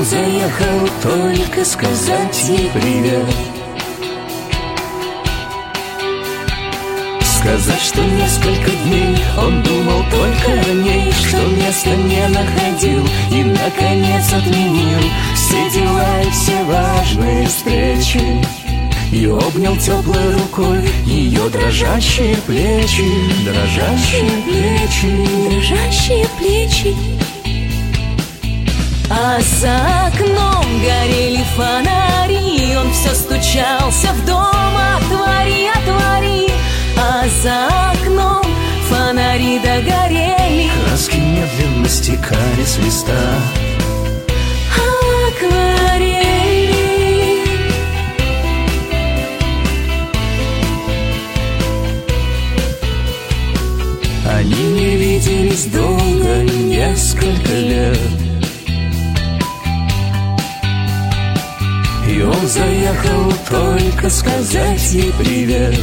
заехал только сказать ей привет, сказать, что несколько дней он думал только о ней, что места не находил и, наконец, отменил все дела и все важные встречи, и обнял теплой рукой ее дрожащие плечи, дрожащие плечи, дрожащие плечи. А за окном горели фонари, он все стучался в дом: отвори, отвори. А за окном фонари догорели, краски медленно стекали с листа акварели. Они не виделись долго, несколько лет, и он заехал только сказать ей привет.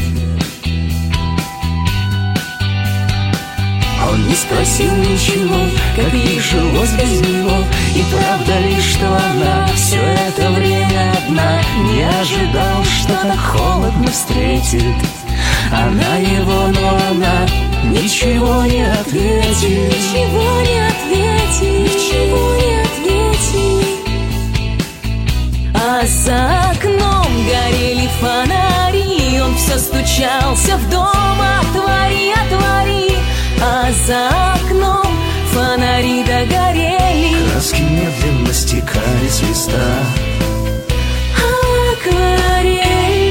Он не спросил ничего, как ей жилось без него, и правда ли, что она все это время одна. Не ожидал, что так холодно встретит она его, но она ничего не ответит, ничего не ответит, ничего не ответит. А за окном горели фонари, он все стучался в дом: отвори, отвори. А за окном фонари догорели, краски медленно стекали с листа акварели.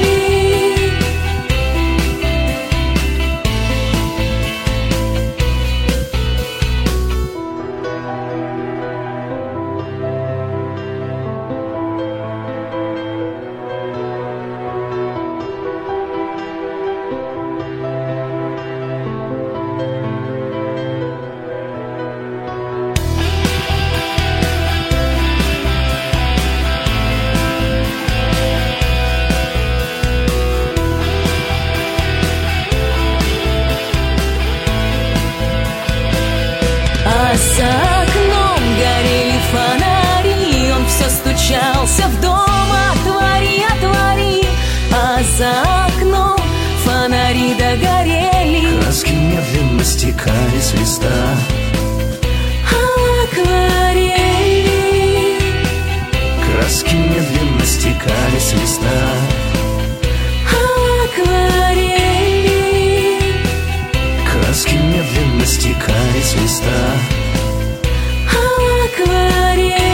А за окном горели фонари, он все стучался в дом: отвори, отвори. А за окном фонари догорели, краски медленно стекали с листа акварели. краски медленно стекали с листа акварели. краски медленно стекали с листа акварели.